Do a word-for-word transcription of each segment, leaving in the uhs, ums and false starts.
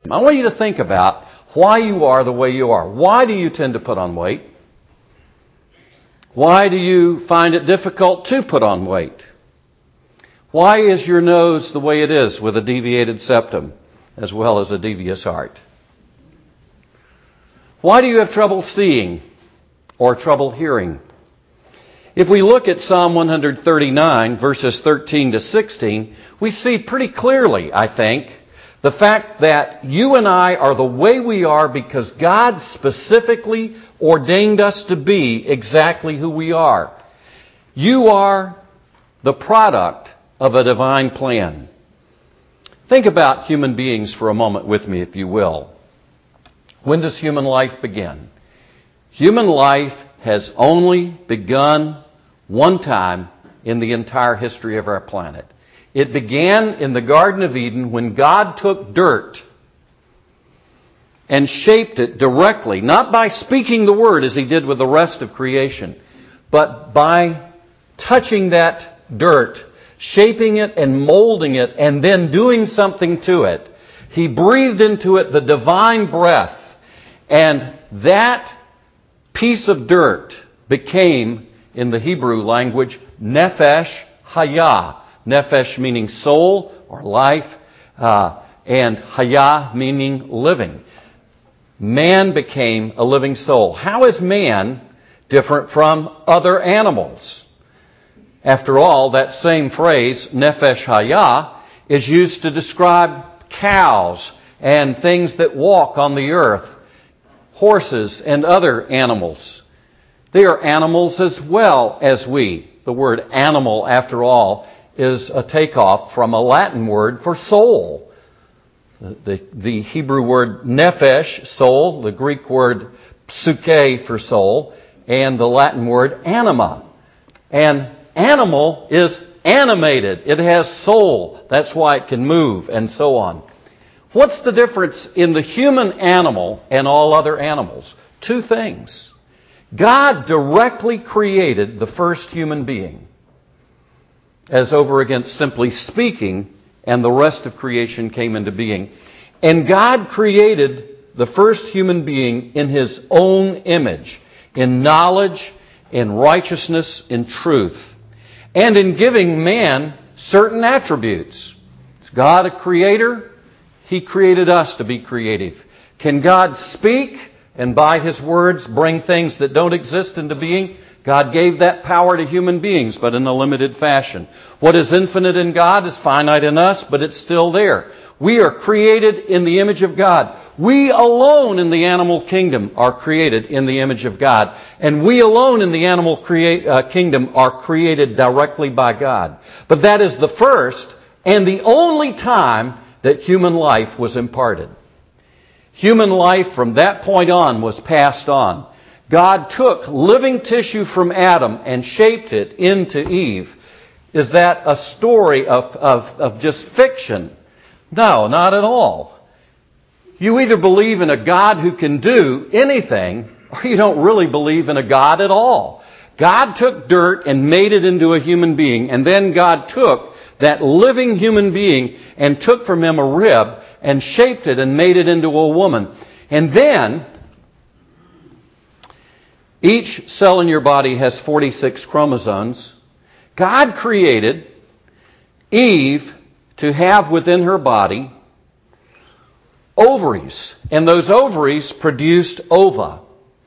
I want you to think about why you are the way you are. Why do you tend to put on weight? Why do you find it difficult to put on weight? Why is your nose the way it is with a deviated septum as well as a devious heart? Why do you have trouble seeing or trouble hearing? If we look at Psalm one thirty-nine, verses thirteen to sixteen, we see pretty clearly, I think, the fact that you and I are the way we are because God specifically ordained us to be exactly who we are. You are the product of a divine plan. Think about human beings for a moment with me, if you will. When does human life begin? Human life has only begun one time in the entire history of our planet. It began in the Garden of Eden when God took dirt and shaped it directly, not by speaking the word as he did with the rest of creation, but by touching that dirt, shaping it and molding it, and then doing something to it. He breathed into it the divine breath, and that piece of dirt became, in the Hebrew language, Nefesh Hayah. Nefesh meaning soul or life, uh, and Hayah meaning living. Man became a living soul. How is man different from other animals? After all, that same phrase, Nefesh Hayah, is used to describe cows and things that walk on the earth, horses and other animals. They are animals as well as we. The word animal, after all, is a takeoff from a Latin word for soul. The, the, the Hebrew word nephesh, soul, the Greek word psyche for soul, and the Latin word anima. And animal is animated. It has soul. That's why it can move and so on. What's the difference in the human animal and all other animals? Two things. God directly created the first human being, as over against simply speaking, and the rest of creation came into being. And God created the first human being in His own image, in knowledge, in righteousness, in truth, and in giving man certain attributes. Is God a creator? He created us to be creative. Can God speak and by His words bring things that don't exist into being? God gave that power to human beings, but in a limited fashion. What is infinite in God is finite in us, but it's still there. We are created in the image of God. We alone in the animal kingdom are created in the image of God. And we alone in the animal create, uh, kingdom are created directly by God. But that is the first and the only time that human life was imparted. Human life from that point on was passed on. God took living tissue from Adam and shaped it into Eve. Is that a story of, of, of just fiction? No, not at all. You either believe in a God who can do anything, or you don't really believe in a God at all. God took dirt and made it into a human being, and then God took that living human being and took from him a rib and shaped it and made it into a woman. And then each cell in your body has forty-six chromosomes. God created Eve to have within her body ovaries, and those ovaries produced ova.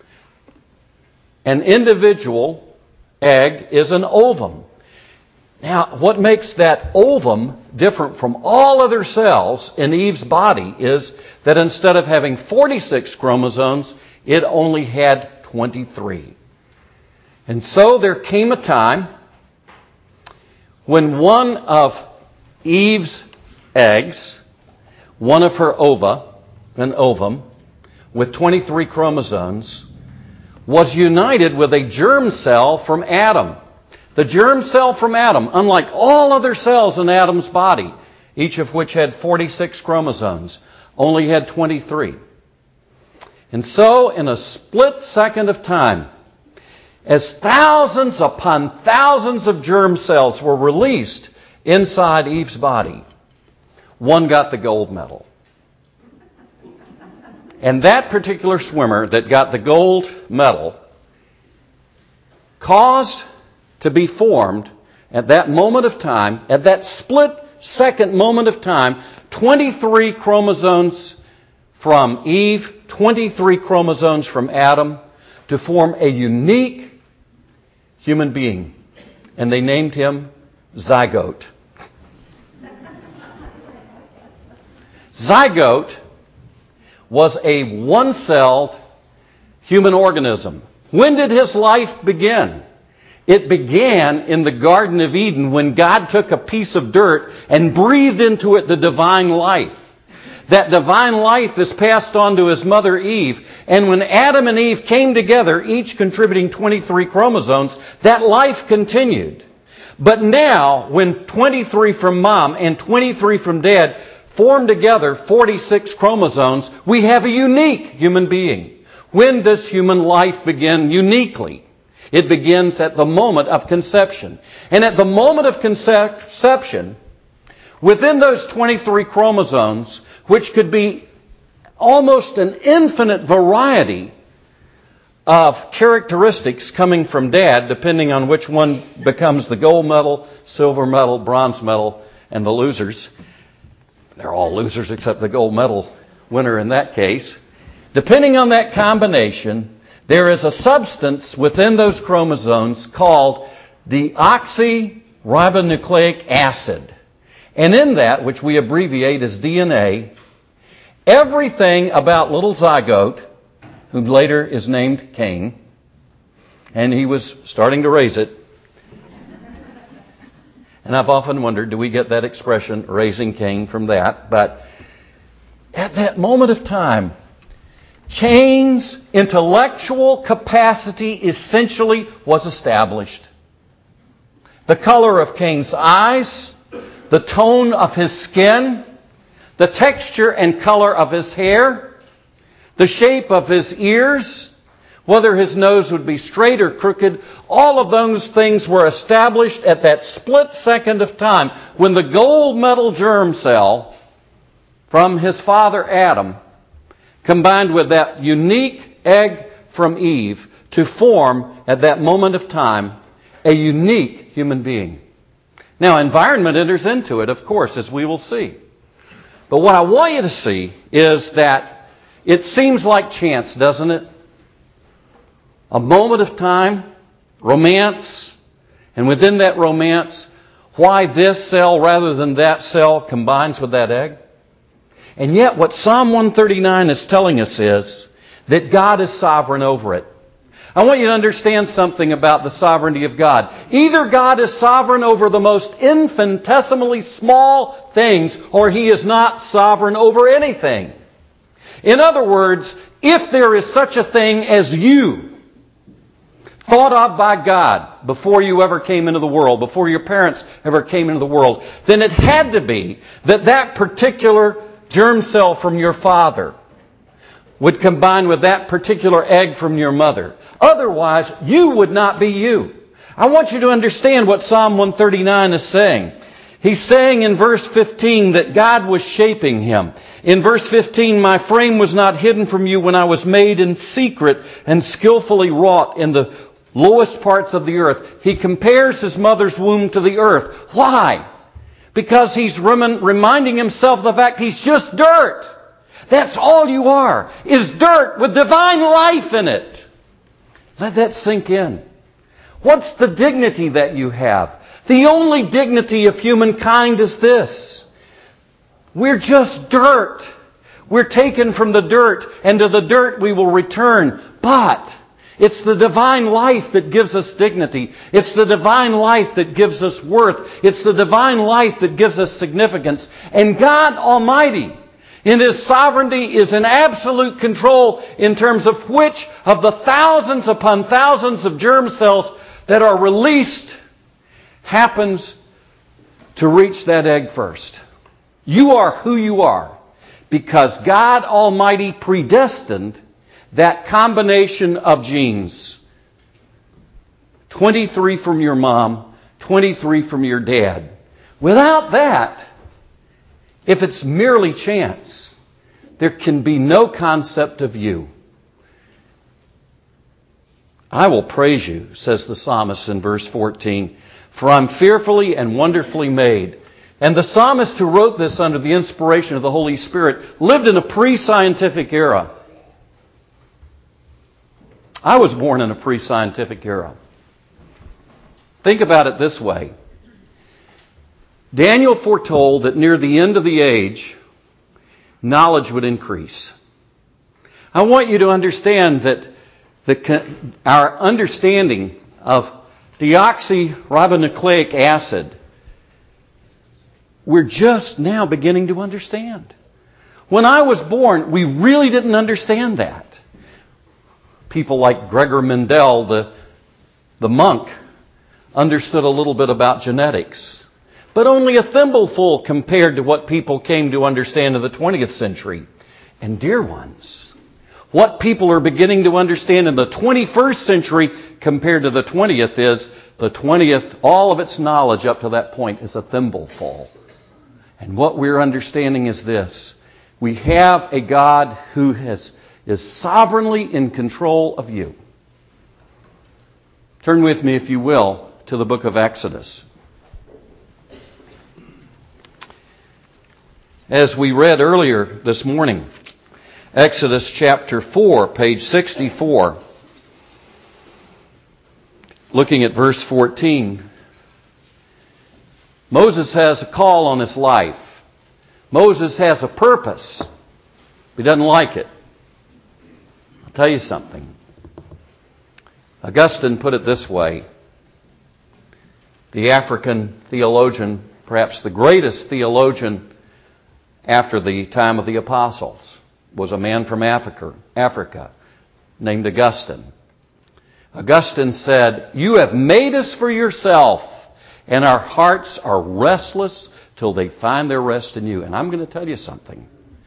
An individual egg is an ovum. Now, what makes that ovum different from all other cells in Eve's body is that instead of having forty-six chromosomes, it only had twenty-three. And so there came a time when one of Eve's eggs, one of her ova, an ovum, with twenty-three chromosomes, was united with a germ cell from Adam. The germ cell from Adam, unlike all other cells in Adam's body, each of which had forty-six chromosomes, only had twenty-three. And so, in a split second of time, as thousands upon thousands of germ cells were released inside Eve's body, one got the gold medal. And that particular swimmer that got the gold medal caused to be formed at that moment of time, at that split second moment of time, twenty-three chromosomes from Eve, twenty-three chromosomes from Adam, to form a unique human being. And they named him Zygote. Zygote was a one-celled human organism. When did his life begin? It began in the Garden of Eden when God took a piece of dirt and breathed into it the divine life. That divine life is passed on to his mother Eve. And when Adam and Eve came together, each contributing twenty-three chromosomes, that life continued. But now, when twenty-three from mom and twenty-three from dad form together forty-six chromosomes, we have a unique human being. When does human life begin uniquely? It begins at the moment of conception. And at the moment of conception, within those twenty-three chromosomes, which could be almost an infinite variety of characteristics coming from dad, depending on which one becomes the gold medal, silver medal, bronze medal, and the losers. They're all losers except the gold medal winner in that case. Depending on that combination, there is a substance within those chromosomes called the oxyribonucleic acid. And in that, which we abbreviate as D N A, everything about little Zygote, who later is named Cain, and he was starting to raise it. And I've often wondered, do we get that expression, raising Cain, from that? But at that moment of time, Cain's intellectual capacity essentially was established. The color of Cain's eyes, the tone of his skin, the texture and color of his hair, the shape of his ears, whether his nose would be straight or crooked, all of those things were established at that split second of time when the gold medal germ cell from his father Adam combined with that unique egg from Eve to form at that moment of time a unique human being. Now, environment enters into it, of course, as we will see. But what I want you to see is that it seems like chance, doesn't it? A moment of time, romance, and within that romance, why this cell rather than that cell combines with that egg. And yet what Psalm one thirty-nine is telling us is that God is sovereign over it. I want you to understand something about the sovereignty of God. Either God is sovereign over the most infinitesimally small things, or He is not sovereign over anything. In other words, if there is such a thing as you, thought of by God before you ever came into the world, before your parents ever came into the world, then it had to be that that particular germ cell from your father would combine with that particular egg from your mother. Otherwise, you would not be you. I want you to understand what Psalm one thirty-nine is saying. He's saying in verse fifteen that God was shaping him. In verse fifteen, my frame was not hidden from you when I was made in secret and skillfully wrought in the lowest parts of the earth. He compares his mother's womb to the earth. Why? Because he's rem- reminding himself of the fact he's just dirt. That's all you are, is dirt with divine life in it. Let that sink in. What's the dignity that you have? The only dignity of humankind is this. We're just dirt. We're taken from the dirt, and to the dirt we will return. But it's the divine life that gives us dignity. It's the divine life that gives us worth. It's the divine life that gives us significance. And God Almighty, in His sovereignty, is in absolute control in terms of which of the thousands upon thousands of germ cells that are released happens to reach that egg first. You are who you are because God Almighty predestined that combination of genes. twenty-three from your mom, twenty-three from your dad. Without that, if it's merely chance, there can be no concept of you. I will praise you, says the psalmist in verse fourteen, for I'm fearfully and wonderfully made. And the psalmist who wrote this under the inspiration of the Holy Spirit lived in a pre-scientific era. I was born in a pre-scientific era. Think about it this way. Daniel foretold that near the end of the age, knowledge would increase. I want you to understand that the, our understanding of deoxyribonucleic acid, we're just now beginning to understand. When I was born, we really didn't understand that. People like Gregor Mendel, the, the monk, understood a little bit about genetics, but only a thimbleful compared to what people came to understand in the twentieth century. And dear ones, what people are beginning to understand in the twenty-first century compared to the twentieth is the twentieth, all of its knowledge up to that point is a thimbleful. And what we're understanding is this. We have a God who has, is sovereignly in control of you. Turn with me, if you will, to the book of Exodus. As we read earlier this morning, Exodus chapter four, page sixty-four, looking at verse fourteen. Moses has a call on his life. Moses has a purpose. He doesn't like it. I'll tell you something. Augustine put it this way. The African theologian, perhaps the greatest theologian after the time of the apostles, was a man from Africa, Africa named Augustine. Augustine said, "You have made us for yourself, and our hearts are restless till they find their rest in you." And I'm going to tell you something.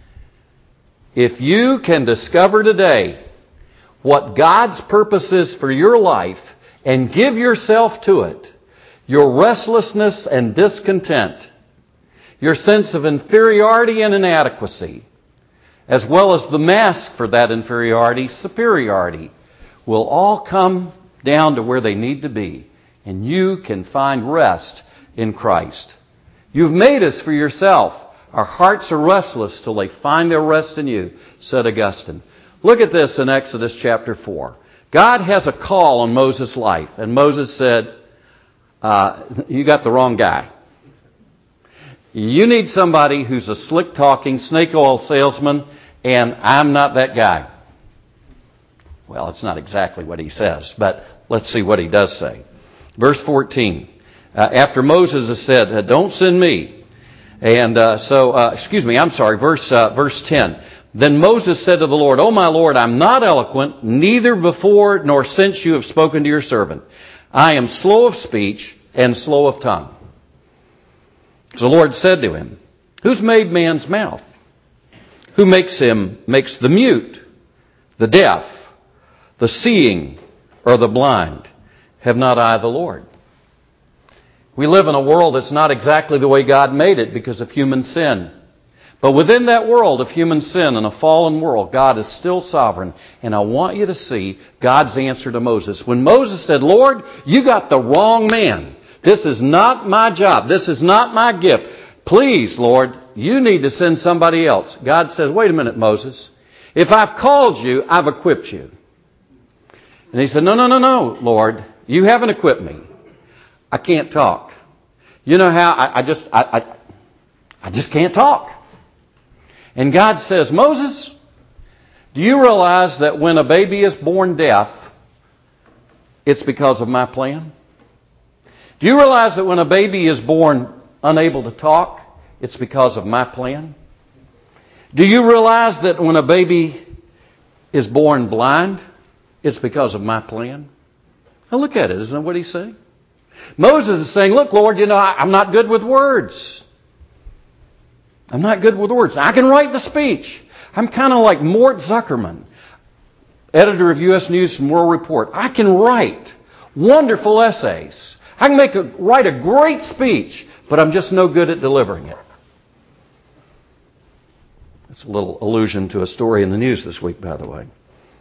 If you can discover today what God's purpose is for your life and give yourself to it, your restlessness and discontent, your sense of inferiority and inadequacy, as well as the mask for that inferiority, superiority, will all come down to where they need to be, and you can find rest in Christ. You've made us for yourself. Our hearts are restless till they find their rest in you, said Augustine. Look at this in Exodus chapter four. God has a call on Moses' life, and Moses said, uh, you got the wrong guy. You need somebody who's a slick-talking, snake oil salesman, and I'm not that guy. Well, it's not exactly what he says, but let's see what he does say. Verse fourteen, uh, after Moses has said, uh, don't send me. And uh, so, uh, excuse me, I'm sorry, verse uh, verse ten. Then Moses said to the Lord, "O my Lord, I'm not eloquent, neither before nor since you have spoken to your servant. I am slow of speech and slow of tongue." So the Lord said to him, "Who's made man's mouth? Who makes him, makes the mute, the deaf, the seeing, or the blind? Have not I the Lord?" We live in a world that's not exactly the way God made it because of human sin. But within that world of human sin and a fallen world, God is still sovereign. And I want you to see God's answer to Moses. When Moses said, "Lord, you got the wrong man. This is not my job. This is not my gift. Please, Lord, you need to send somebody else." God says, "Wait a minute, Moses. If I've called you, I've equipped you." And he said, "No, no, no, no, Lord. You haven't equipped me. I can't talk. You know how? I, I just, I, I, I just can't talk." And God says, "Moses, do you realize that when a baby is born deaf, it's because of my plan? Do you realize that when a baby is born unable to talk, it's because of my plan? Do you realize that when a baby is born blind, it's because of my plan?" Now look at it. Isn't that what he's saying? Moses is saying, "Look, Lord, you know, I, I'm not good with words. I'm not good with words. I can write the speech. I'm kind of like Mort Zuckerman, editor of U S News and World Report. I can write wonderful essays. I can make a, write a great speech, but I'm just no good at delivering it." That's a little allusion to a story in the news this week, by the way.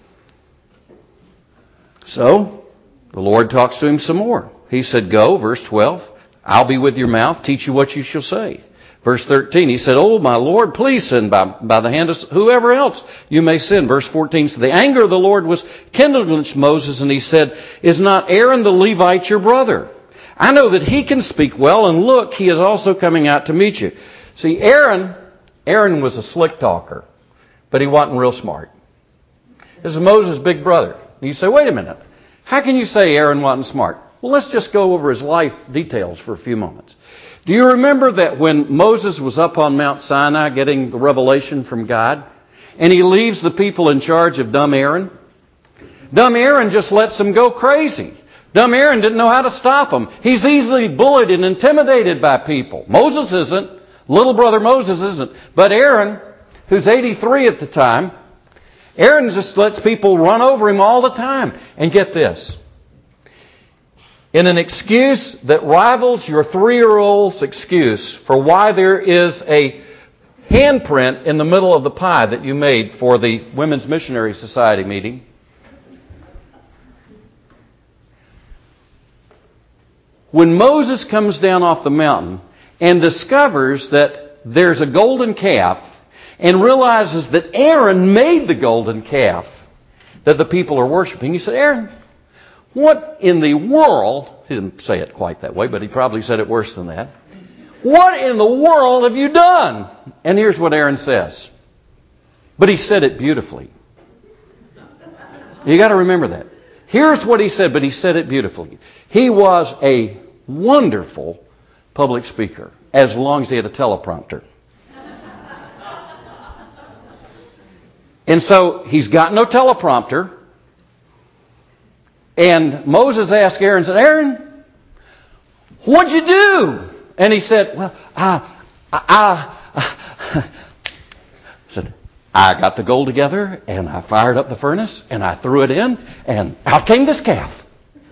So, the Lord talks to him some more. He said, go, verse twelve, I'll be with your mouth, teach you what you shall say. Verse thirteen, he said, oh, my Lord, please send by, by the hand of whoever else you may send. Verse fourteen, so the anger of the Lord was kindled against Moses, and he said, is not Aaron the Levite your brother? I know that he can speak well, and look, he is also coming out to meet you. See, Aaron, Aaron was a slick talker, but he wasn't real smart. This is Moses' big brother. You say, wait a minute, how can you say Aaron wasn't smart? Well, let's just go over his life details for a few moments. Do you remember that when Moses was up on Mount Sinai getting the revelation from God, and he leaves the people in charge of dumb Aaron? Dumb Aaron just lets them go crazy. Dumb Aaron didn't know how to stop him. He's easily bullied and intimidated by people. Moses isn't. Little brother Moses isn't. But Aaron, who's eighty-three at the time, Aaron just lets people run over him all the time. And get this. In an excuse that rivals your three-year-old's excuse for why there is a handprint in the middle of the pie that you made for the Women's Missionary Society meeting, when Moses comes down off the mountain and discovers that there's a golden calf and realizes that Aaron made the golden calf that the people are worshiping, he said, Aaron, what in the world, he didn't say it quite that way, but he probably said it worse than that. What in the world have you done? And here's what Aaron says. But he said it beautifully. You got to remember that. Here's what he said, but he said it beautifully. He was a wonderful public speaker, as long as he had a teleprompter. And so he's got no teleprompter. And Moses asked Aaron, said, Aaron, what'd you do? And he said, well, I, I, I, said, I got the gold together, and I fired up the furnace, and I threw it in, and out came this calf.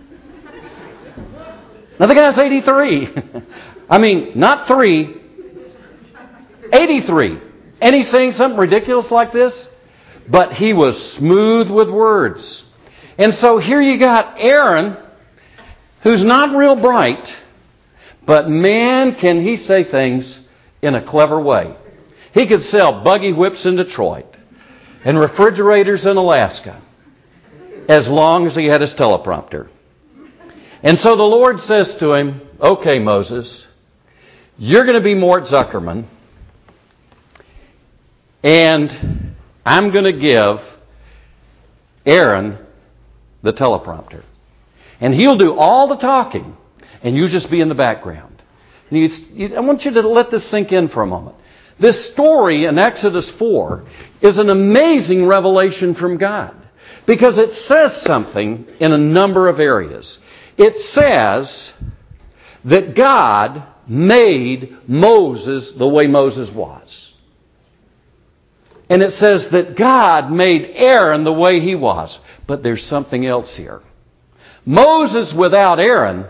Now the guy's eighty-three. I mean, not three, eighty-three. And he's saying something ridiculous like this, but he was smooth with words. And so here you got Aaron, who's not real bright, but man, can he say things in a clever way. He could sell buggy whips in Detroit and refrigerators in Alaska as long as he had his teleprompter. And so the Lord says to him, okay, Moses, you're going to be Mort Zuckerman, and I'm going to give Aaron the teleprompter. And he'll do all the talking, and you just be in the background. And you, you, I want you to let this sink in for a moment. This story in Exodus four is an amazing revelation from God, because it says something in a number of areas. It says that God made Moses the way Moses was. And it says that God made Aaron the way he was. But there's something else here. Moses without Aaron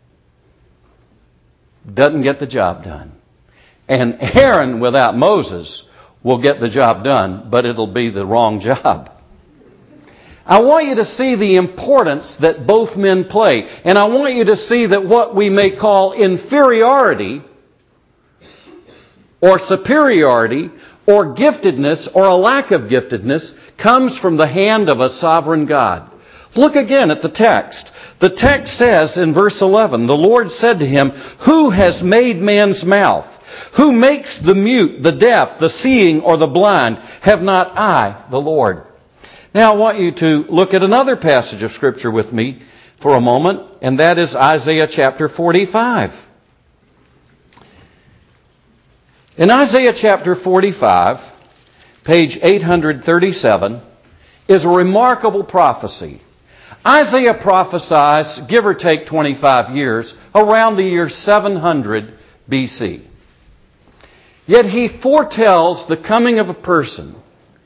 doesn't get the job done. And Aaron without Moses will get the job done, but it'll be the wrong job. I want you to see the importance that both men play. And I want you to see that what we may call inferiority or superiority or giftedness or a lack of giftedness comes from the hand of a sovereign God. Look again at the text. The text says in verse eleven, the Lord said to him, who has made man's mouth? Who makes the mute, the deaf, the seeing, or the blind? Have not I, the Lord? Now I want you to look at another passage of Scripture with me for a moment, and that is Isaiah chapter forty-five. In Isaiah chapter forty-five, page eight hundred thirty-seven, is a remarkable prophecy. Isaiah prophesies, give or take twenty-five years, around the year seven hundred B C. Yet he foretells the coming of a person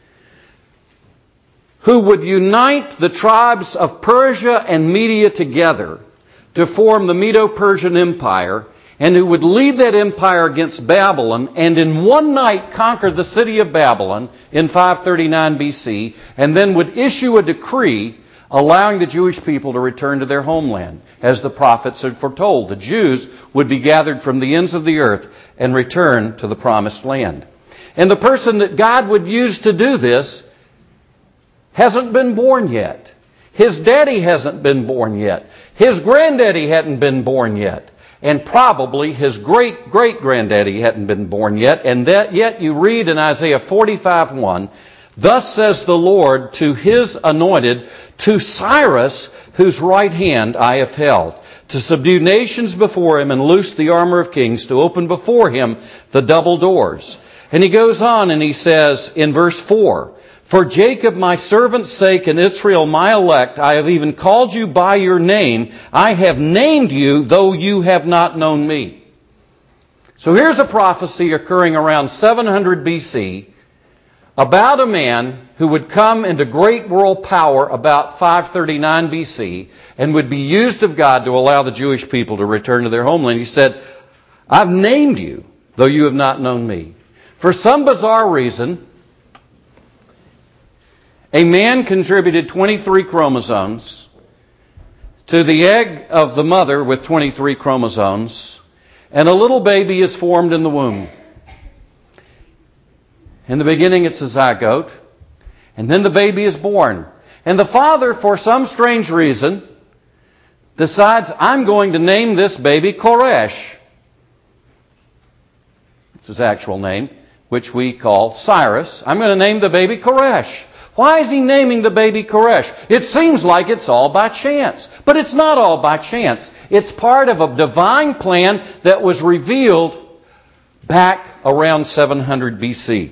who would unite the tribes of Persia and Media together to form the Medo-Persian Empire, and who would lead that empire against Babylon, and in one night conquer the city of Babylon in five thirty-nine B C, and then would issue a decree allowing the Jewish people to return to their homeland. As the prophets had foretold, the Jews would be gathered from the ends of the earth and return to the promised land. And the person that God would use to do this hasn't been born yet. His daddy hasn't been born yet. His granddaddy hadn't been born yet. And probably his great-great-granddaddy hadn't been born yet. And that yet you read in Isaiah forty-five one, "Thus says the Lord to his anointed, to Cyrus, whose right hand I have held, to subdue nations before him and loose the armor of kings, to open before him the double doors." And he goes on and he says in verse four, "For Jacob my servant's sake and Israel my elect, I have even called you by your name. I have named you, though you have not known me." So here's a prophecy occurring around seven hundred B C about a man who would come into great world power about five thirty-nine B C and would be used of God to allow the Jewish people to return to their homeland. He said, "I've named you, though you have not known me." For some bizarre reason, a man contributed twenty-three chromosomes to the egg of the mother with twenty-three chromosomes, and a little baby is formed in the womb. In the beginning, it's a zygote, and then the baby is born. And the father, for some strange reason, decides, "I'm going to name this baby Koresh." It's his actual name, which we call Cyrus. "I'm going to name the baby Koresh." Why is he naming the baby Koresh? It seems like it's all by chance. But it's not all by chance. It's part of a divine plan that was revealed back around seven hundred B C.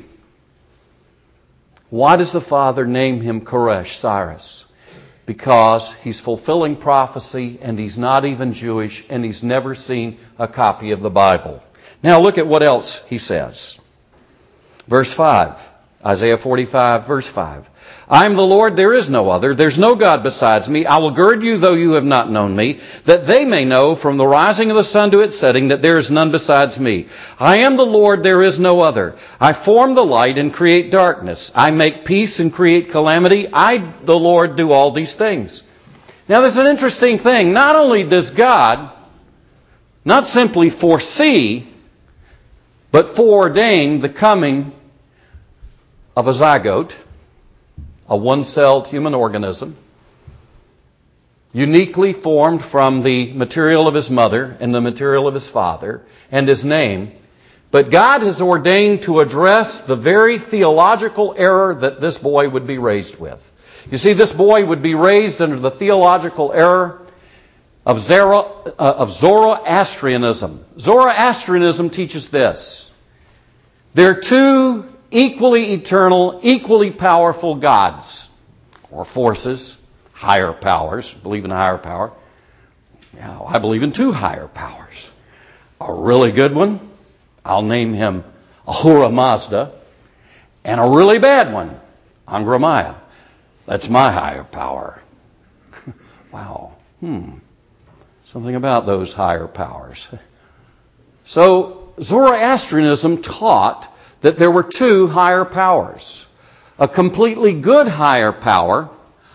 Why does the father name him Koresh, Cyrus? Because he's fulfilling prophecy, and he's not even Jewish, and he's never seen a copy of the Bible. Now look at what else he says. Verse five, Isaiah forty-five, verse five. "I am the Lord, there is no other. There's no God besides me. I will gird you, though you have not known me, that they may know from the rising of the sun to its setting that there is none besides me. I am the Lord, there is no other. I form the light and create darkness. I make peace and create calamity. I, the Lord, do all these things." Now there's an interesting thing. Not only does God not simply foresee, but foreordain the coming of a zygote, a one-celled human organism, uniquely formed from the material of his mother and the material of his father and his name. But God has ordained to address the very theological error that this boy would be raised with. You see, this boy would be raised under the theological error of Zoroastrianism. Zoroastrianism teaches this: there are two equally eternal, equally powerful gods or forces, higher powers. Believe in a higher power. Now, I believe in two higher powers. A really good one, I'll name him Ahura Mazda, and a really bad one, Angra Maya. That's my higher power. Wow. Hmm. Something about those higher powers. So Zoroastrianism taught that there were two higher powers. A completely good higher power,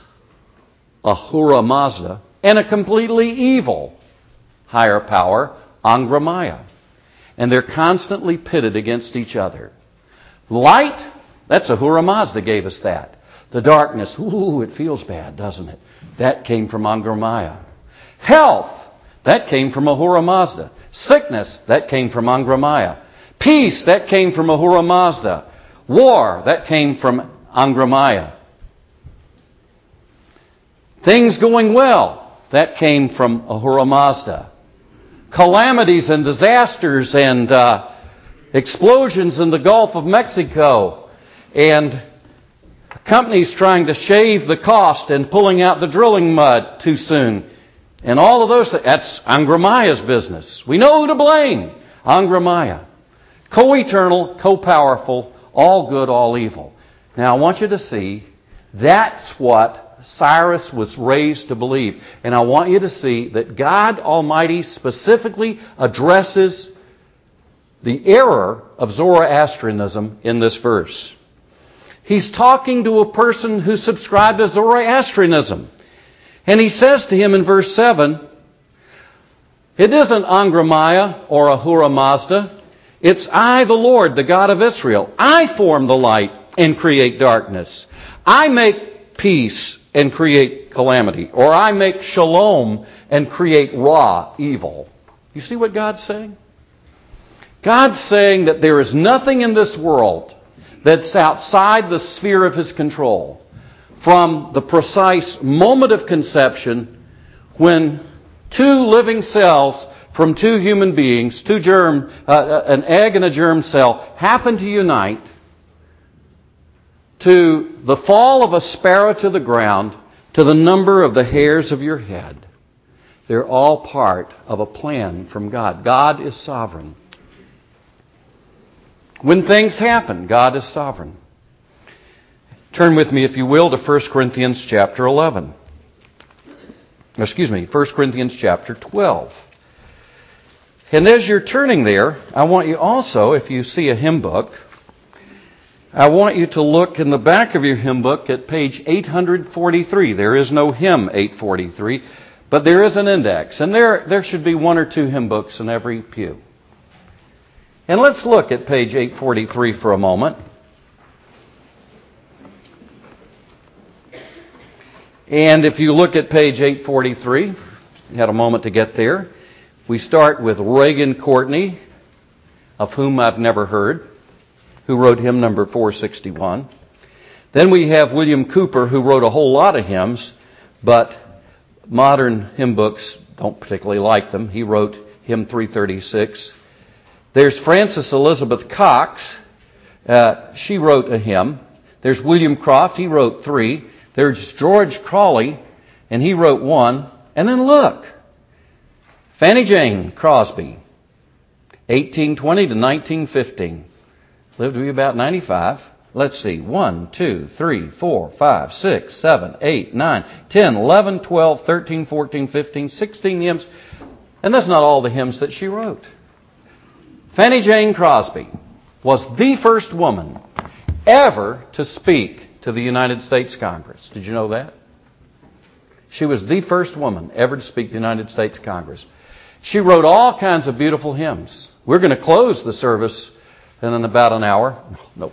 Ahura Mazda, and a completely evil higher power, Angra Maya. And they're constantly pitted against each other. Light, that's Ahura Mazda gave us that. The darkness, ooh, it feels bad, doesn't it? That came from Angra Maya. Health, that came from Ahura Mazda. Sickness, that came from Angra Maya. Peace, that came from Ahura Mazda. War, that came from Angra Maya. Things going well, that came from Ahura Mazda. Calamities and disasters and uh, explosions in the Gulf of Mexico, and companies trying to shave the cost and pulling out the drilling mud too soon, and all of those things, that's Angra Maya's business. We know who to blame. Angra Maya. Co-eternal, co-powerful, all good, all evil. Now I want you to see, that's what Cyrus was raised to believe. And I want you to see that God Almighty specifically addresses the error of Zoroastrianism in this verse. He's talking to a person who subscribed to Zoroastrianism. And he says to him in verse seven, it isn't Angra Maya or Ahura Mazda. It's I, the Lord, the God of Israel. I form the light and create darkness. I make peace and create calamity. Or I make shalom and create ra, evil. You see what God's saying? God's saying that there is nothing in this world that's outside the sphere of His control. From the precise moment of conception, when two living cells from two human beings, two germ, uh, an egg and a germ cell, happen to unite, to the fall of a sparrow to the ground, to the number of the hairs of your head. They're all part of a plan from God. God is sovereign. When things happen, God is sovereign. Turn with me, if you will, to First Corinthians chapter eleven. Excuse me, First Corinthians chapter twelve. And as you're turning there, I want you also, if you see a hymn book, I want you to look in the back of your hymn book at page eight forty-three. There is no hymn eight forty-three, but there is an index. And there, there should be one or two hymn books in every pew. And let's look at page eight forty-three for a moment. And if you look at page eight forty-three, you had a moment to get there, we start with Reagan Courtney, of whom I've never heard, who wrote hymn number four sixty-one. Then we have William Cooper, who wrote a whole lot of hymns, but modern hymn books don't particularly like them. He wrote hymn three thirty-six. There's Frances Elizabeth Cox. Uh, she wrote a hymn. There's William Croft. He wrote three. There's George Crawley, and he wrote one. And then look, Fanny Jane Crosby, eighteen twenty to nineteen fifteen. Lived to be about ninety-five. Let's see. one, two, three, four, five, six, seven, eight, nine, ten, eleven, twelve, thirteen, fourteen, fifteen, sixteen hymns. And that's not all the hymns that she wrote. Fanny Jane Crosby was the first woman ever to speak to the United States Congress. Did you know that? She was the first woman ever to speak to the United States Congress. She wrote all kinds of beautiful hymns. We're going to close the service in about an hour. No.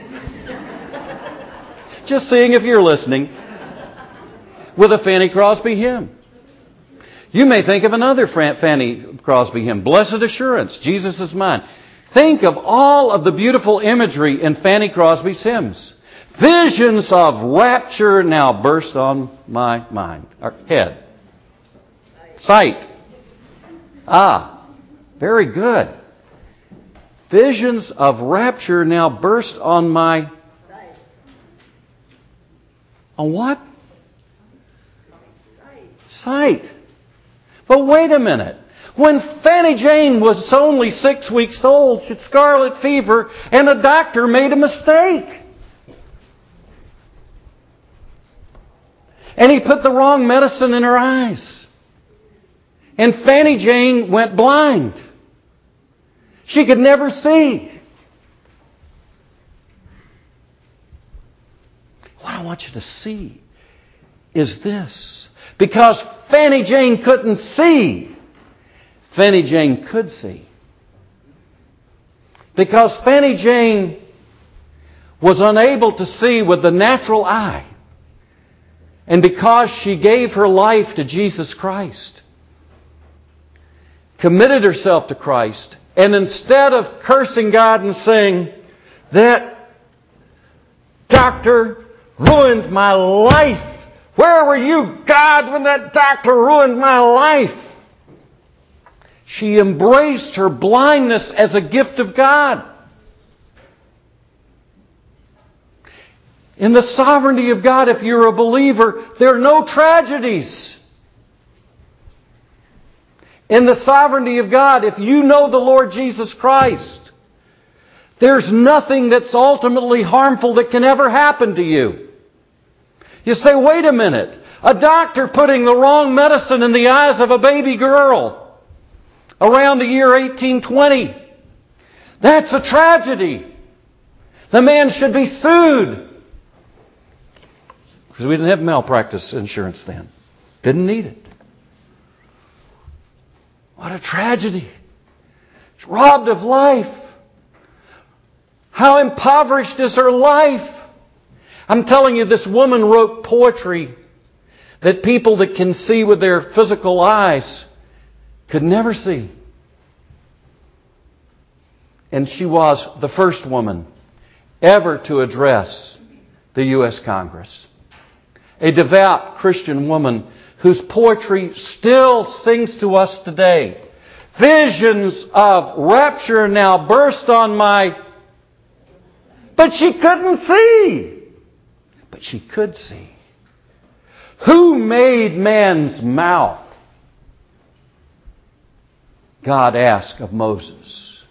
Just seeing if you're listening. With a Fanny Crosby hymn. You may think of another Fanny Crosby hymn, Blessed Assurance, Jesus is Mine. Think of all of the beautiful imagery in Fanny Crosby's hymns. Visions of rapture now burst on my mind, or head. Sight. Ah, very good. Visions of rapture now burst on my sight. On what? Sight. But wait a minute. When Fanny Jane was only six weeks old, she had scarlet fever, and a doctor made a mistake. And he put the wrong medicine in her eyes. And Fanny Jane went blind. She could never see. What I want you to see is this. Because Fanny Jane couldn't see, Fanny Jane could see. Because Fanny Jane was unable to see with the natural eye. And because she gave her life to Jesus Christ, committed herself to Christ, and instead of cursing God and saying, that doctor ruined my life, where were you, God, when that doctor ruined my life? She embraced her blindness as a gift of God. In the sovereignty of God, if you're a believer, there are no tragedies. In the sovereignty of God, if you know the Lord Jesus Christ, there's nothing that's ultimately harmful that can ever happen to you. You say, wait a minute. A doctor putting the wrong medicine in the eyes of a baby girl around the year eighteen twenty. That's a tragedy. The man should be sued. Because we didn't have malpractice insurance then. Didn't need it. What a tragedy. She's robbed of life. How impoverished is her life? I'm telling you, this woman wrote poetry that people that can see with their physical eyes could never see. And she was the first woman ever to address the U S Congress. A devout Christian woman whose poetry still sings to us today. Visions of rapture now burst on my... But she couldn't see. But she could see. Who made man's mouth? God asked of Moses.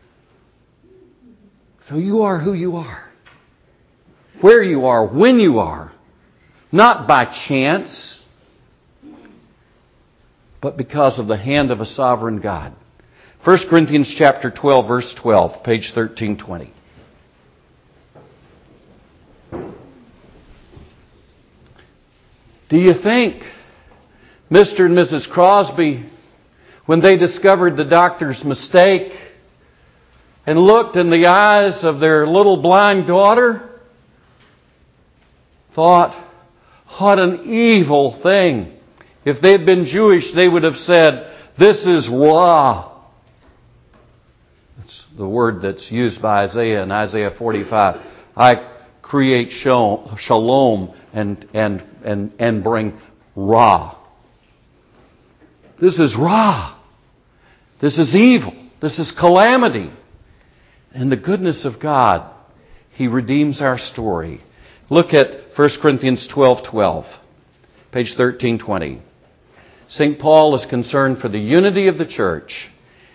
So you are who you are. Where you are, when you are. Not by chance, but because of the hand of a sovereign God. First Corinthians chapter twelve, verse twelve, page thirteen twenty. Do you think Mister and Missus Crosby, when they discovered the doctor's mistake and looked in the eyes of their little blind daughter, thought, what an evil thing. If they had been Jewish, they would have said, this is Ra. That's the word that's used by Isaiah in Isaiah forty-five. I create shalom and, and, and, and bring Ra. This is Ra. This is evil. This is calamity. And the goodness of God, He redeems our story. Look at First Corinthians twelve twelve, page thirteen twenty. Saint Paul is concerned for the unity of the church.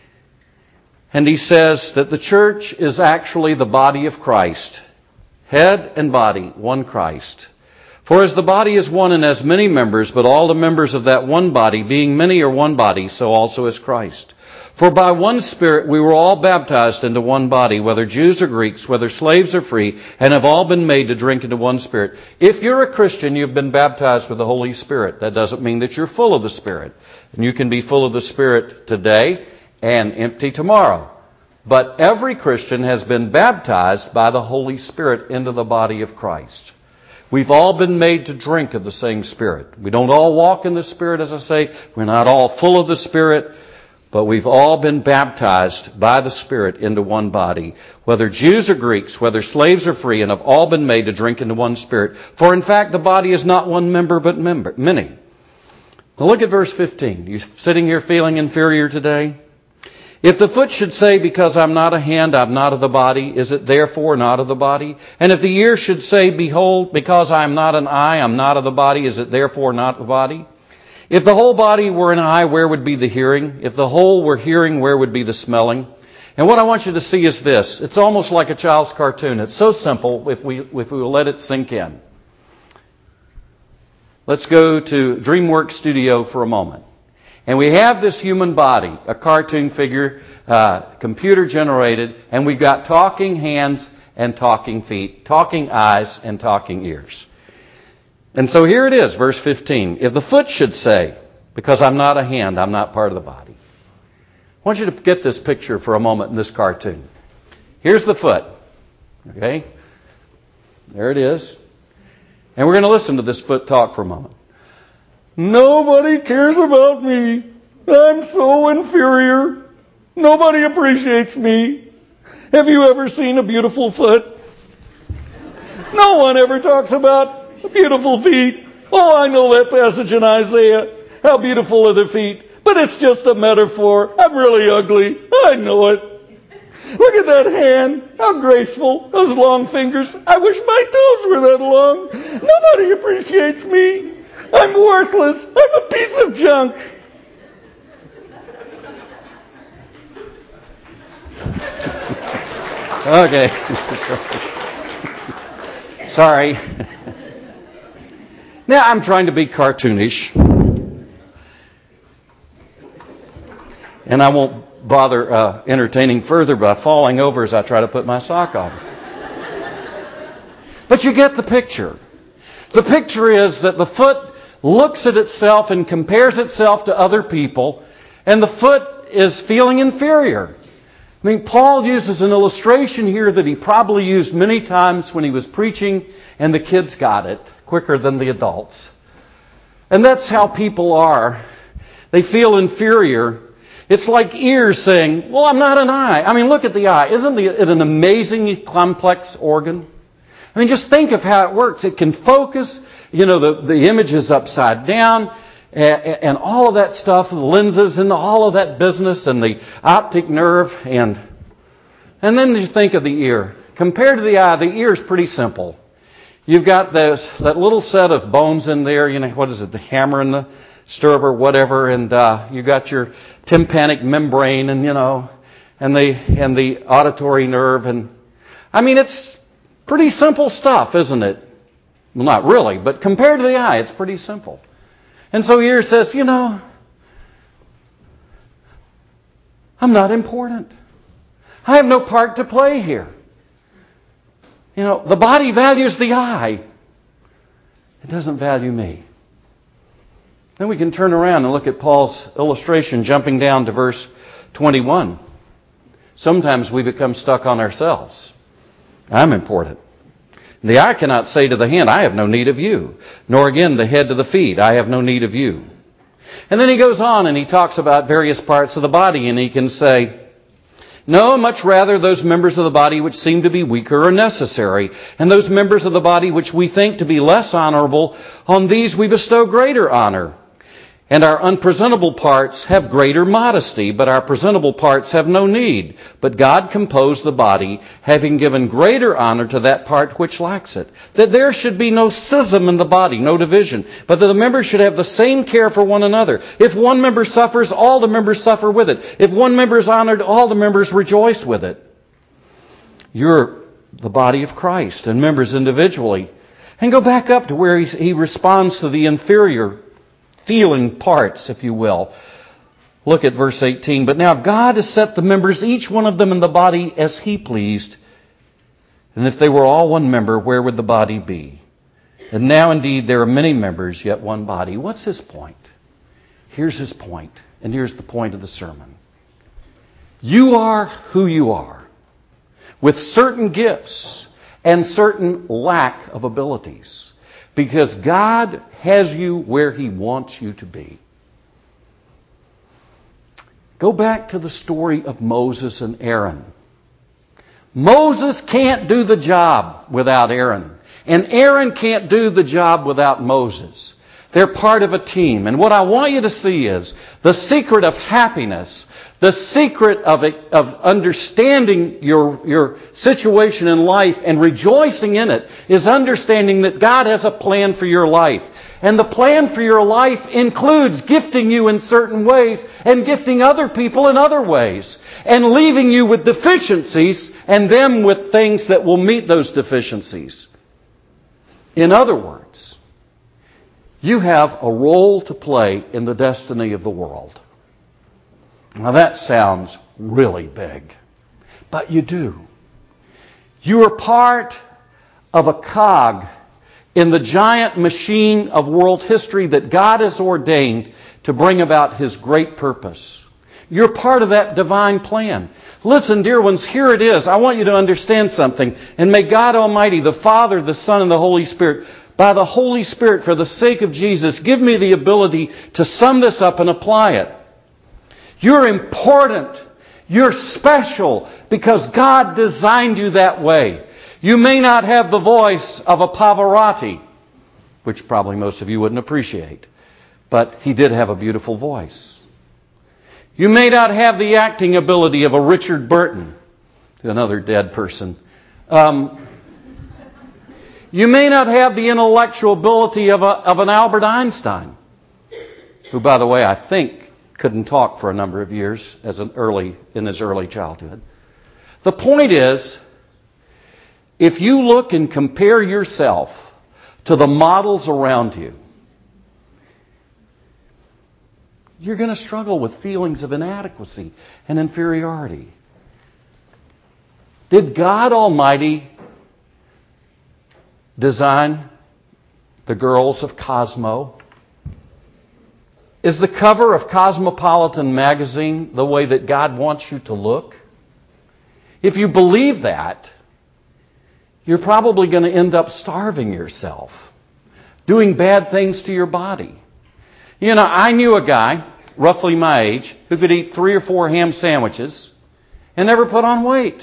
And he says that the church is actually the body of Christ. Head and body, one Christ. For as the body is one and has many members, but all the members of that one body, being many, are one body, so also is Christ. For by one Spirit we were all baptized into one body, whether Jews or Greeks, whether slaves or free, and have all been made to drink into one Spirit. If you're a Christian, you've been baptized with the Holy Spirit. That doesn't mean that you're full of the Spirit. And you can be full of the Spirit today and empty tomorrow. But every Christian has been baptized by the Holy Spirit into the body of Christ. We've all been made to drink of the same Spirit. We don't all walk in the Spirit, as I say. We're not all full of the Spirit. But we've all been baptized by the Spirit into one body, whether Jews or Greeks, whether slaves or free, and have all been made to drink into one Spirit. For in fact, the body is not one member, but member, many. Now look at verse fifteen. You sitting here feeling inferior today? If the foot should say, because I'm not a hand, I'm not of the body, is it therefore not of the body? And if the ear should say, behold, because I am not an eye, I'm not of the body, is it therefore not the body? If the whole body were an eye, where would be the hearing? If the whole were hearing, where would be the smelling? And what I want you to see is this. It's almost like a child's cartoon. It's so simple if we, if we will let it sink in. Let's go to DreamWorks Studio for a moment. And we have this human body, a cartoon figure, uh, computer generated, and we've got talking hands and talking feet, talking eyes and talking ears. And so here it is, verse fifteen. If the foot should say, because I'm not a hand, I'm not part of the body. I want you to get this picture for a moment in this cartoon. Here's the foot. Okay? There it is. And we're going to listen to this foot talk for a moment. Nobody cares about me. I'm so inferior. Nobody appreciates me. Have you ever seen a beautiful foot? No one ever talks about beautiful feet. Oh, I know that passage in Isaiah. How beautiful are the feet. But it's just a metaphor. I'm really ugly. I know it. Look at that hand. How graceful. Those long fingers. I wish my toes were that long. Nobody appreciates me. I'm worthless. I'm a piece of junk. Okay. Sorry. Now, I'm trying to be cartoonish. And I won't bother uh, entertaining further by falling over as I try to put my sock on. But you get the picture. The picture is that the foot looks at itself and compares itself to other people, and the foot is feeling inferior. I mean, Paul uses an illustration here that he probably used many times when he was preaching, and the kids got it quicker than the adults. And that's how people are. They feel inferior. It's like ears saying, well, I'm not an eye. I mean, look at the eye. Isn't it an amazingly complex organ? I mean, just think of how it works. It can focus, you know, the, the image is upside down, and, and all of that stuff, the lenses and all of that business, and the optic nerve, and and then you think of the ear. Compared to the eye, the ear is pretty simple. You've got those, that little set of bones in there, you know, what is it, the hammer and the stirrup or whatever, and uh, you got your tympanic membrane, and you know, and the and the auditory nerve, and I mean, it's pretty simple stuff, isn't it? Well, not really, but compared to the eye, it's pretty simple. And so ear says, you know, I'm not important. I have no part to play here. You know, the body values the eye. It doesn't value me. Then we can turn around and look at Paul's illustration, jumping down to verse twenty-one. Sometimes we become stuck on ourselves. I'm important. The eye cannot say to the hand, I have no need of you. Nor again the head to the feet, I have no need of you. And then he goes on and he talks about various parts of the body, and he can say, no, much rather those members of the body which seem to be weaker are necessary, and those members of the body which we think to be less honorable, on these we bestow greater honor. And our unpresentable parts have greater modesty, but our presentable parts have no need. But God composed the body, having given greater honor to that part which lacks it. That there should be no schism in the body, no division, but that the members should have the same care for one another. If one member suffers, all the members suffer with it. If one member is honored, all the members rejoice with it. You're the body of Christ, and members individually. And go back up to where he, he responds to the inferior feeling parts, if you will. Look at verse eighteen. But now God has set the members, each one of them in the body, as He pleased. And if they were all one member, where would the body be? And now indeed there are many members, yet one body. What's his point? Here's his point, and here's the point of the sermon. You are who you are, with certain gifts and certain lack of abilities. Because God has you where He wants you to be. Go back to the story of Moses and Aaron. Moses can't do the job without Aaron. And Aaron can't do the job without Moses. They're part of a team. And what I want you to see is the secret of happiness, the secret of it, of understanding your, your situation in life and rejoicing in it is understanding that God has a plan for your life. And the plan for your life includes gifting you in certain ways and gifting other people in other ways. And leaving you with deficiencies and them with things that will meet those deficiencies. In other words, you have a role to play in the destiny of the world. Now that sounds really big, but you do. You are part of a cog in the giant machine of world history that God has ordained to bring about His great purpose. You're part of that divine plan. Listen, dear ones, here it is. I want you to understand something. And may God Almighty, the Father, the Son, and the Holy Spirit, by the Holy Spirit, for the sake of Jesus, give me the ability to sum this up and apply it. You're important. You're special because God designed you that way. You may not have the voice of a Pavarotti, which probably most of you wouldn't appreciate, but he did have a beautiful voice. You may not have the acting ability of a Richard Burton, another dead person. Um, you may not have the intellectual ability of, a, of an Albert Einstein, who, by the way, I think couldn't talk for a number of years as an early in his early childhood. The point is, if you look and compare yourself to the models around you, you're going to struggle with feelings of inadequacy and inferiority. Did God Almighty design the girls of Cosmo? Is the cover of Cosmopolitan magazine the way that God wants you to look? If you believe that, you're probably going to end up starving yourself, doing bad things to your body. You know, I knew a guy, roughly my age, who could eat three or four ham sandwiches and never put on weight.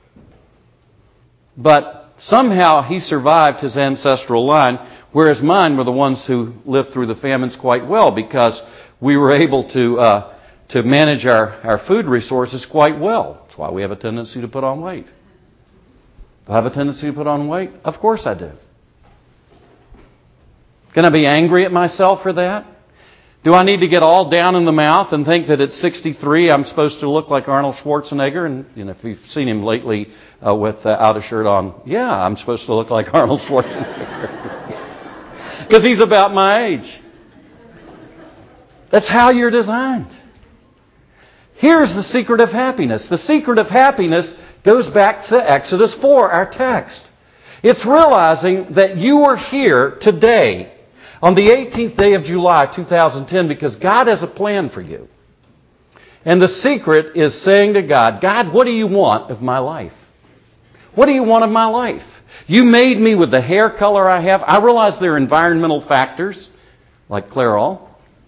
But somehow he survived his ancestral line, whereas mine were the ones who lived through the famines quite well, because we were able to uh, to manage our, our food resources quite well. That's why we have a tendency to put on weight. Do I have a tendency to put on weight? Of course I do. Can I be angry at myself for that? Do I need to get all down in the mouth and think that at sixty-three I'm supposed to look like Arnold Schwarzenegger? And you know, if you've seen him lately uh, with uh, out a shirt on, yeah, I'm supposed to look like Arnold Schwarzenegger. Because he's about my age. That's how you're designed. Here's the secret of happiness. The secret of happiness goes back to Exodus four, our text. It's realizing that you are here today on the eighteenth day of July, two thousand ten, because God has a plan for you. And the secret is saying to God, God, what do you want of my life? What do you want of my life? You made me with the hair color I have. I realize there are environmental factors, like Clairol.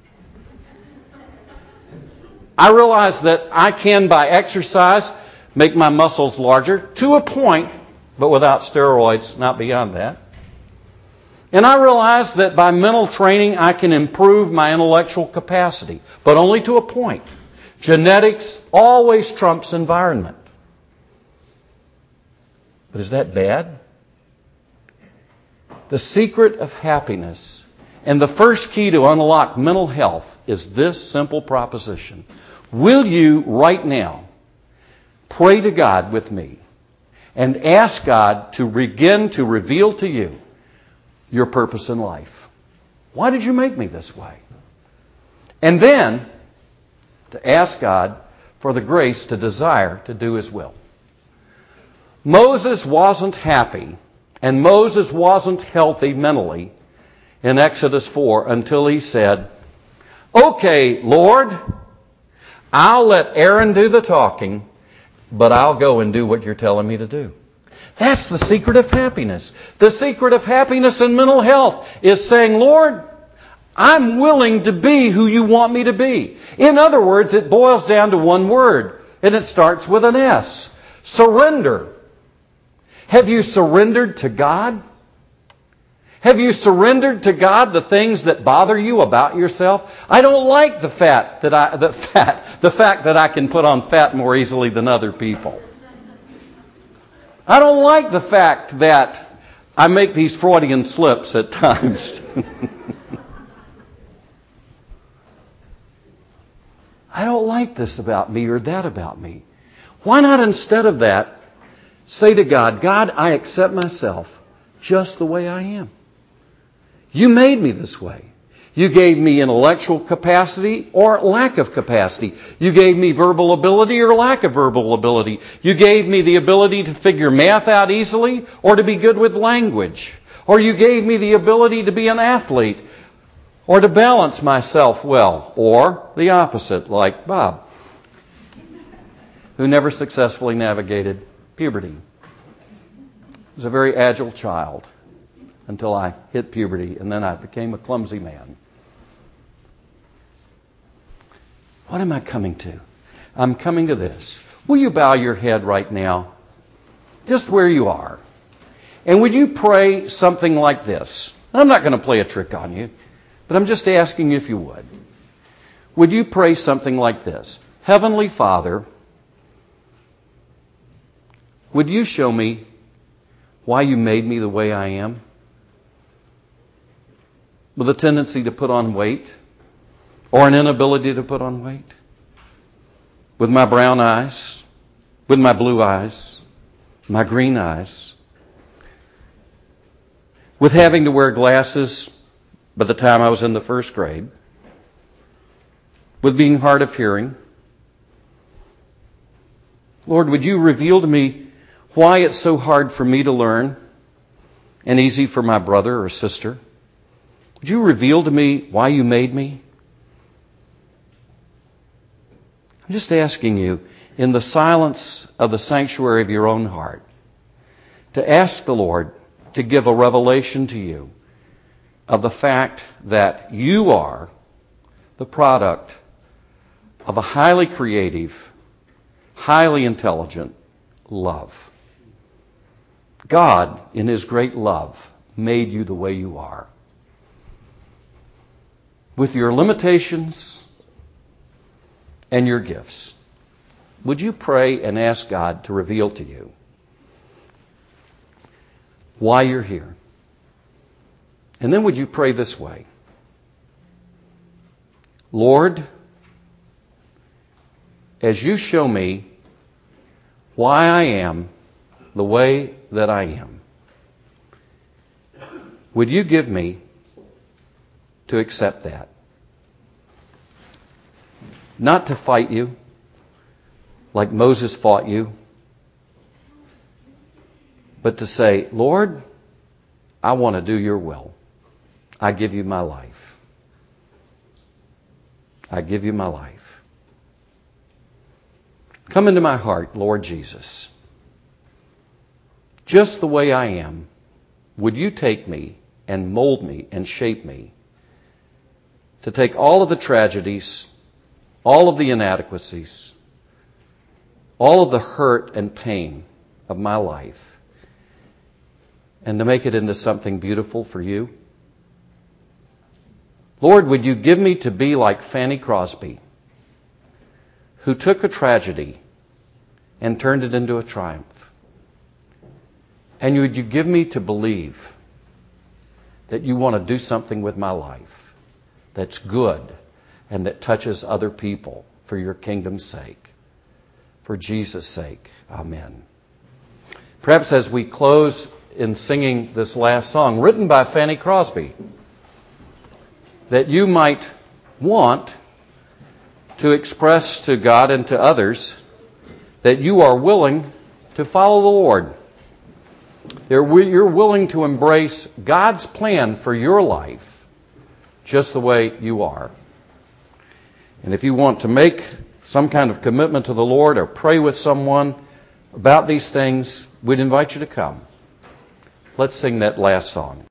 I realize that I can, by exercise, make my muscles larger to a point, but without steroids, not beyond that. And I realize that by mental training, I can improve my intellectual capacity, but only to a point. Genetics always trumps environment. But is that bad? The secret of happiness and the first key to unlock mental health is this simple proposition. Will you right now pray to God with me and ask God to begin to reveal to you your purpose in life? Why did you make me this way? And then to ask God for the grace to desire to do His will. Moses wasn't happy and Moses wasn't healthy mentally in Exodus four until he said, okay, Lord, I'll let Aaron do the talking, but I'll go and do what you're telling me to do. That's the secret of happiness. The secret of happiness and mental health is saying, Lord, I'm willing to be who you want me to be. In other words, it boils down to one word, and it starts with an S. Surrender. Have you surrendered to God? Have you surrendered to God the things that bother you about yourself? I don't like the fat that I the fat the fact that I can put on fat more easily than other people. I don't like the fact that I make these Freudian slips at times. I don't like this about me or that about me. Why not instead of that say to God, God, I accept myself just the way I am. You made me this way. You gave me intellectual capacity or lack of capacity. You gave me verbal ability or lack of verbal ability. You gave me the ability to figure math out easily or to be good with language. Or you gave me the ability to be an athlete or to balance myself well. Or the opposite, like Bob, who never successfully navigated puberty. He was a very agile child until I hit puberty, and then I became a clumsy man. What am I coming to? I'm coming to this. Will you bow your head right now, just where you are? And would you pray something like this? I'm not going to play a trick on you, but I'm just asking you if you would. Would you pray something like this? Heavenly Father, would you show me why you made me the way I am? With a tendency to put on weight or an inability to put on weight? With my brown eyes, with my blue eyes, my green eyes. with having to wear glasses by the time I was in the first grade, with being hard of hearing. Lord, would you reveal to me why it's so hard for me to learn and easy for my brother or sister? Would you reveal to me why you made me? I'm just asking you, in the silence of the sanctuary of your own heart, to ask the Lord to give a revelation to you of the fact that you are the product of a highly creative, highly intelligent love. God, in His great love, made you the way you are. With your limitations and your gifts, would you pray and ask God to reveal to you why you're here? And then would you pray this way: Lord, as you show me why I am the way that I am, would you give me to accept that? Not to fight you like Moses fought you, but to say, Lord, I want to do your will. I give you my life. I give you my life. Come into my heart, Lord Jesus. Just the way I am, would you take me and mold me and shape me to take all of the tragedies, all of the inadequacies, all of the hurt and pain of my life, and to make it into something beautiful for you? Lord, would you give me to be like Fanny Crosby, who took a tragedy and turned it into a triumph? And would you give me to believe that you want to do something with my life that's good and that touches other people for your kingdom's sake, for Jesus' sake. Amen. Perhaps as we close in singing this last song, written by Fanny Crosby, that you might want to express to God and to others that you are willing to follow the Lord. You're willing to embrace God's plan for your life just the way you are. And if you want to make some kind of commitment to the Lord or pray with someone about these things, we'd invite you to come. Let's sing that last song.